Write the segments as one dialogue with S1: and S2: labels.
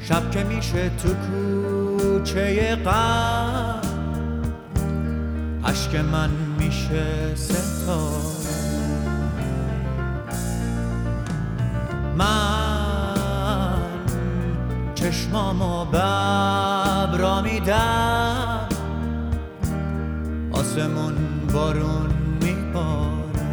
S1: شب که میشه تو کوچه غم، اشک من میشه ستاره. من چشمامو ببرا میدم، آسمون بارون میباره.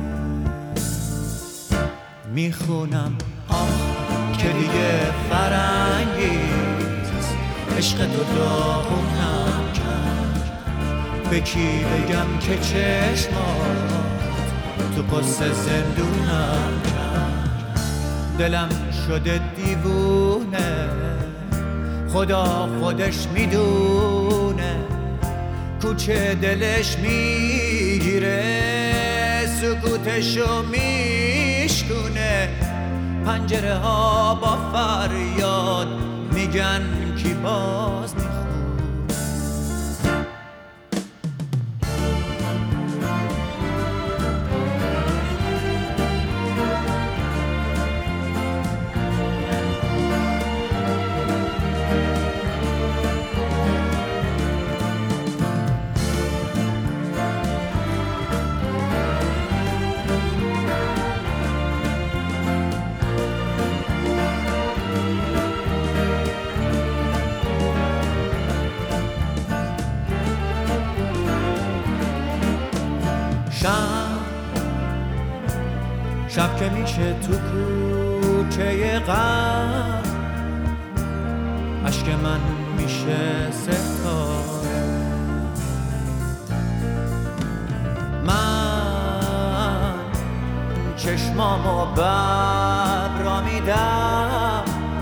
S1: میخونم که دیگه فرنگیست، عشق تو داغونم کرد. به کی بگم که چشمات تو قصه زندونم کرد. دلم شده دیوونه، خدا خودش میدونه. کوچه دلش میگیره، سکوتشو میشکونه. پنجره ها با فریاد میگن کی باز میخونه. شب که میشه تو کوچه غم، اشک من میشه ستاره. من چشمامو ببرا میدم،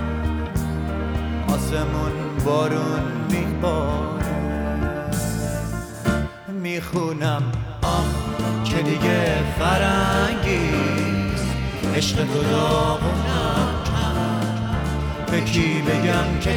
S1: آسمون بارون میباره. میخونم که دیگه فرنگیست، عشق تو داغونم کرد. به کی بگم که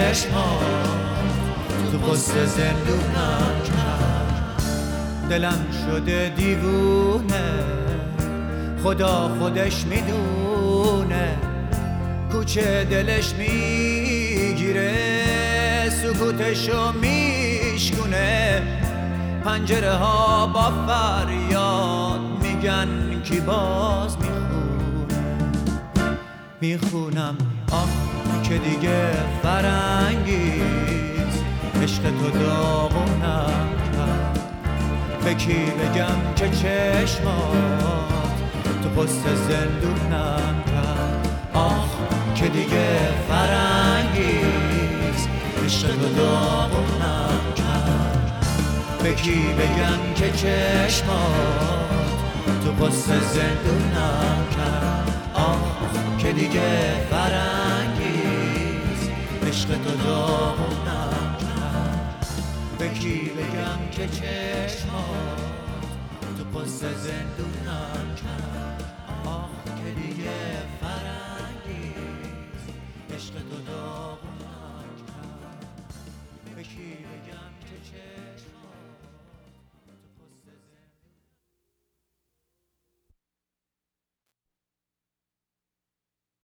S1: چشمات تو قصه زندونم کرد. دلم شده دیوونه، خدا خودش میدونه. کوچه دلش میگیره، سکوتشو میشکونه. پنجره ها با فریاد میگن کی باز میخونم که دیگه فرنگیست، عشق تو داغونم کرد. به کی بگم که چشمات تو قصه زندونم کرد. که دیگه فرنگیست، عشق تو داغونم کرد. به کی بگم که چشمات تو قصه زندونم کرد. که دیگه فرنگیست، عشق تو داغونم کرد. به کی بگم که چشمات تو قصه زندونم کرد. که دیگه فرنگیست، عشق تو داغونم کرد. به کی بگم که چشمات